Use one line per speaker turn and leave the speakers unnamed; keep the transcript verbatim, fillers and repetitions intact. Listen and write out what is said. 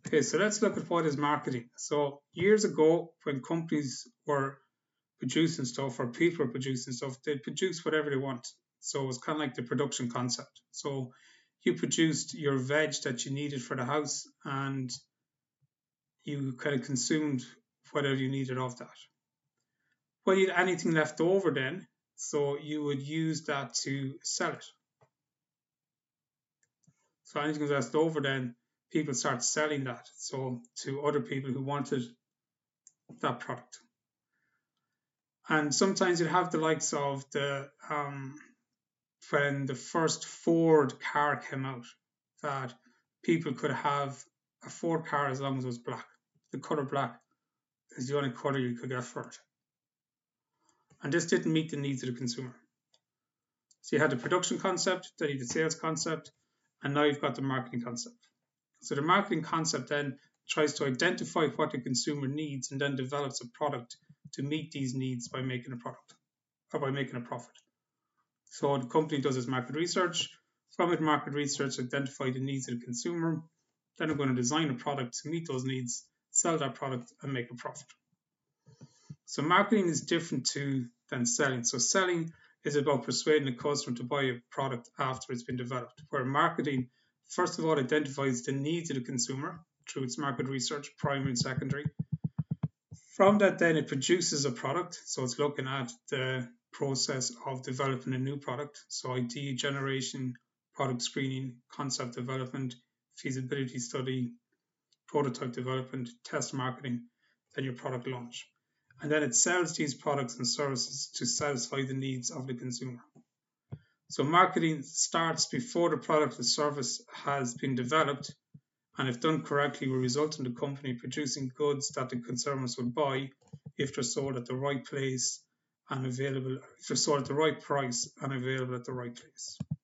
Okay, so let's look at what is marketing. So years ago, when companies were producing stuff or people were producing stuff, they'd produce whatever they want. So it was kind of like the production concept. So you produced your veg that you needed for the house and you kind of consumed whatever you needed of that. Well, you had anything left over then, so you would use that to sell it. So anything left over then, people start selling that. So to other people who wanted that product. And sometimes you have the likes of the um, when the first Ford car came out, that people could have a Ford car as long as it was black. The color black is the only color you could get for it. And this didn't meet the needs of the consumer. So you had the production concept, then you had the sales concept, and now you've got the marketing concept. So the marketing concept then tries to identify what the consumer needs and then develops a product to meet these needs by making a product or by making a profit. So the company does its market research. From it, market research identify the needs of the consumer. Then they're going to design a product to meet those needs, sell that product, and make a profit. So marketing is different to than selling. So selling is about persuading the customer to buy a product after it's been developed, where marketing, first of all, identifies the needs of the consumer through its market research, primary and secondary. From that, then it produces a product. So it's looking at the process of developing a new product. So idea generation, product screening, concept development, feasibility study, prototype development, test marketing, then your product launch. And then it sells these products and services to satisfy the needs of the consumer. So marketing starts before the product or service has been developed, and if done correctly will result in the company producing goods that the consumers would buy if they're sold at the right place and available, if they're sold at the right price and available at the right place.